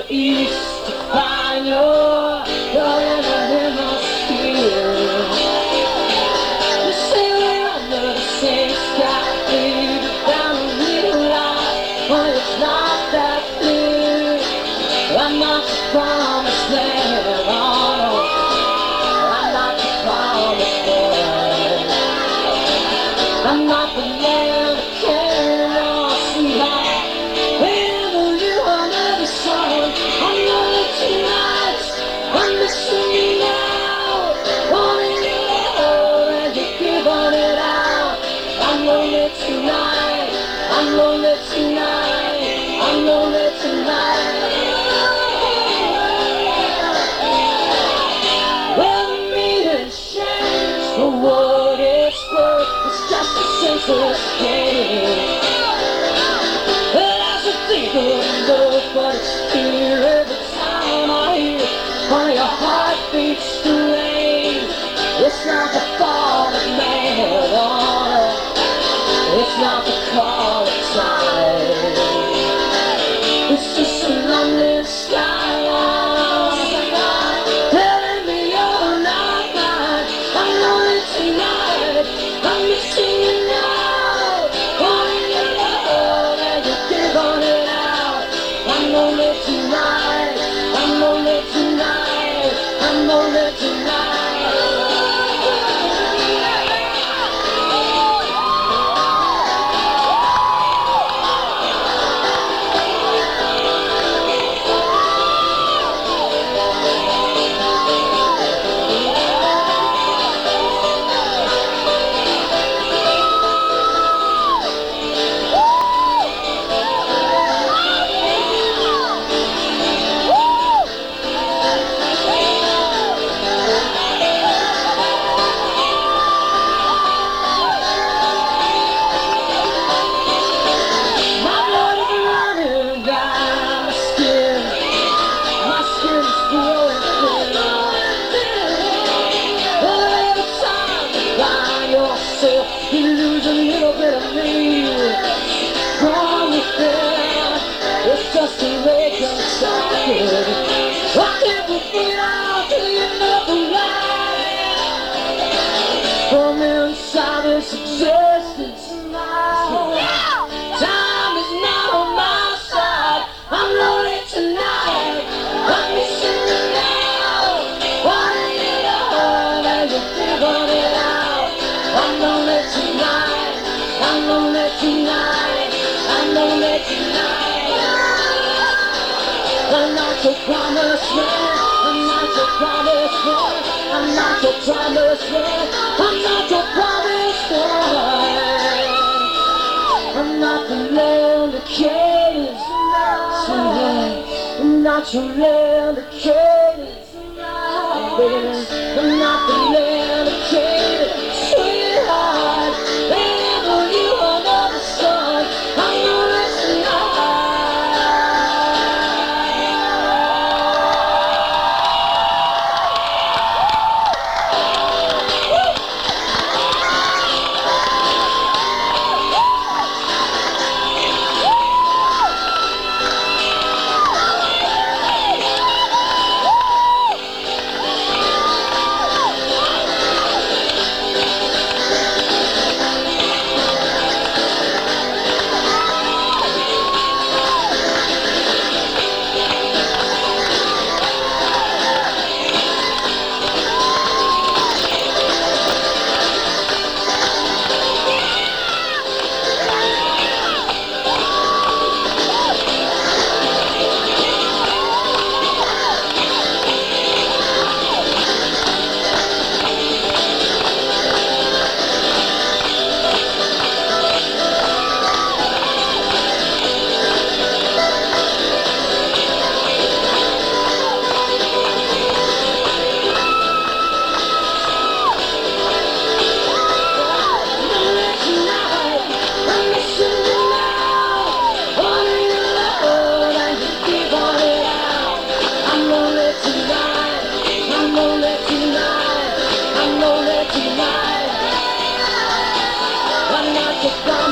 east to find you're in the hemisphere. We're sailing under the same sky, baby, down a little line, but it's not that clear. I'm not the promised land, oh no, I'm not the promised land. I'm not the man that carried on, sweetheart. Wherever you are, never sun. I'm lonely tonight, I'm missing you now. Wanting you love and you're giving it out. I'm lonely tonight, I'm lonely tonight, I'm lonely tonight. Well, the meter's changed for what it's worth. It's just a senseless game. Well, I should think of love, but it's fear every time I hear. Honey, your heart beats the rain. It's not the fault of man, oh no. It's not the call of time. It's just a lonely skyline telling me you're not mine. I'm lonely tonight, I'm missing you now. Wanting your love and you're giving it out. I'm lonely tonight, I'm lonely tonight, I'm lonely tonight. My blood is running down my skin. My skin's growing thin. Well, every time you find yourself, you lose a little bit of me from within. It's just a vacant socket. I can't put it out till you know the light from inside this existence now. Time is not on my side. I'm lonely tonight, I'm missing you now. Wanting you love and you're giving it out. I'm lonely tonight, I'm lonely tonight, I'm lonely tonight. I'm not your promised land, I'm not your promised land, I'm not your promised land, I'm not your promised land. I'm not the land that cares tonight. I'm not your land that cares, baby. I'm not the land that cares, sweetheart. Wherever you are, another sun. I'm lonely tonight.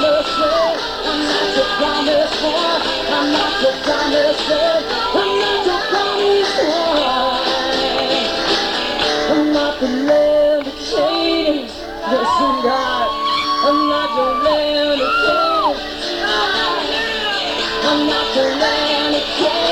promised one. I'm not your promised land. I'm not your I'm not the land again.